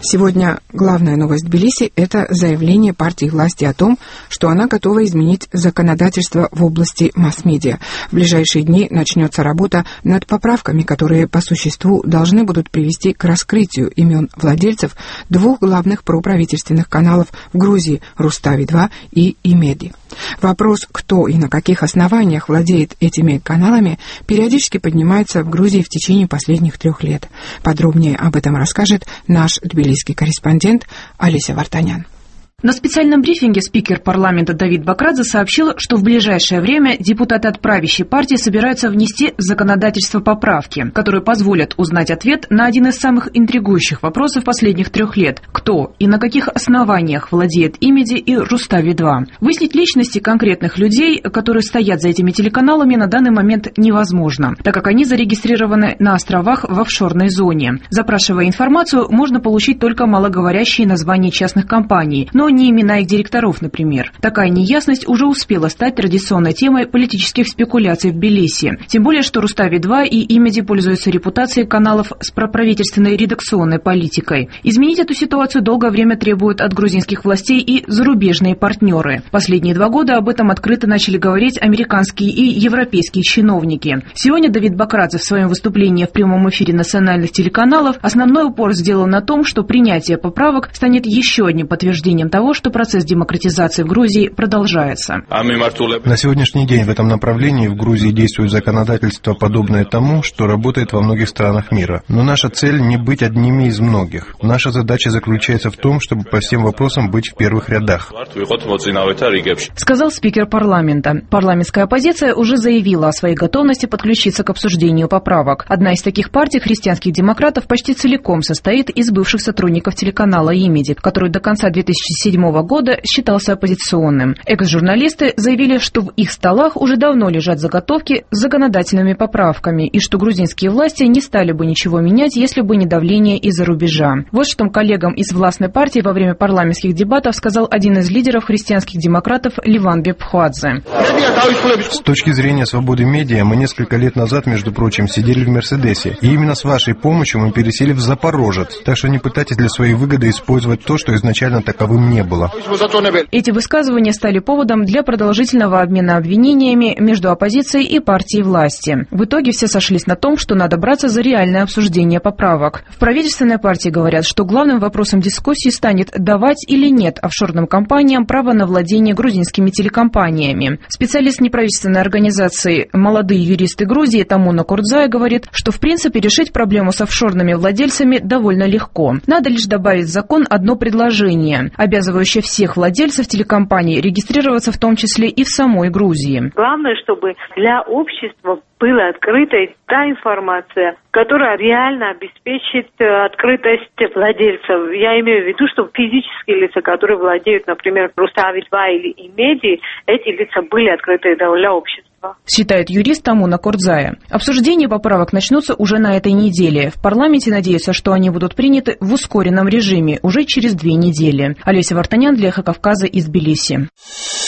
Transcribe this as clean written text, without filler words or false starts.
Сегодня главная новость Тбилиси – это заявление партии власти о том, что она готова изменить законодательство в области масс-медиа. В ближайшие дни начнется работа над поправками, которые по существу должны будут привести к раскрытию имен владельцев двух главных проправительственных каналов в Грузии – Рустави-2 и Имеди. Вопрос, кто и на каких основаниях владеет этими каналами, периодически поднимается в Грузии в течение последних 3 лет. Подробнее об этом расскажет наш тбилисский корреспондент Олеся Вартанян. На специальном брифинге спикер парламента Давид Бакрадзе сообщил, что в ближайшее время депутаты от правящей партии собираются внести в законодательство поправки, которые позволят узнать ответ на один из самых интригующих вопросов последних 3 лет – кто и на каких основаниях владеет Имеди и Рустави-2. Выяснить личности конкретных людей, которые стоят за этими телеканалами, на данный момент невозможно, так как они зарегистрированы на островах в офшорной зоне. Запрашивая информацию, можно получить только малоговорящие названия частных компаний, но не имена их директоров, например. Такая неясность уже успела стать традиционной темой политических спекуляций в Тбилиси. Тем более, что Рустави-2 и Имеди пользуются репутацией каналов с проправительственной редакционной политикой. Изменить эту ситуацию долгое время требуют от грузинских властей и зарубежные партнеры. Последние 2 года об этом открыто начали говорить американские и европейские чиновники. Сегодня Давид Бакрадзе в своем выступлении в прямом эфире национальных телеканалов основной упор сделал на том, что принятие поправок станет еще одним подтверждением того, что процесс демократизации в Грузии продолжается. На сегодняшний день в этом направлении в Грузии действует законодательство, подобное тому, что работает во многих странах мира. Но наша цель не быть одними из многих. Наша задача заключается в том, чтобы по всем вопросам быть в первых рядах. Сказал спикер парламента. Парламентская оппозиция уже заявила о своей готовности подключиться к обсуждению поправок. Одна из таких партий, христианских демократов, почти целиком состоит из бывших сотрудников телеканала Имеди, который до конца 2007 года считался оппозиционным. Экс-журналисты заявили, что в их столах уже давно лежат заготовки с законодательными поправками и что грузинские власти не стали бы ничего менять, если бы не давление из-за рубежа. Вот что коллегам из властной партии во время парламентских дебатов сказал один из лидеров христианских демократов Ливан Бепхуадзе. С точки зрения свободы медиа, мы несколько лет назад, между прочим, сидели в Мерседесе. И именно с вашей помощью мы пересели в Запорожец. Так что не пытайтесь для своей выгоды использовать то, что изначально таковым не было. Эти высказывания стали поводом для продолжительного обмена обвинениями между оппозицией и партией власти. В итоге все сошлись на том, что надо браться за реальное обсуждение поправок. В правительственной партии говорят, что главным вопросом дискуссии станет, давать или нет офшорным компаниям право на владение грузинскими телекомпаниями. Специалист неправительственной организации «Молодые юристы Грузии» Тамуна Курдзая говорит, что в принципе решить проблему с офшорными владельцами довольно легко. Надо лишь добавить в закон одно предложение, обязывающее всех владельцев телекомпаний регистрироваться в том числе и в самой Грузии. Главное, чтобы для общества была открыта та информация, которая реально обеспечит открытость владельцев. Я имею в виду, что физические лица, которые владеют, например, Рустави-2 или Имеди, эти лица были открыты для общества. Считает юрист Тамуна Курдзая. Обсуждение поправок начнутся уже на этой неделе. В парламенте надеются, что они будут приняты в ускоренном режиме уже через 2 недели. Олеся Вартанян для Эхо Кавказа из Тбилиси.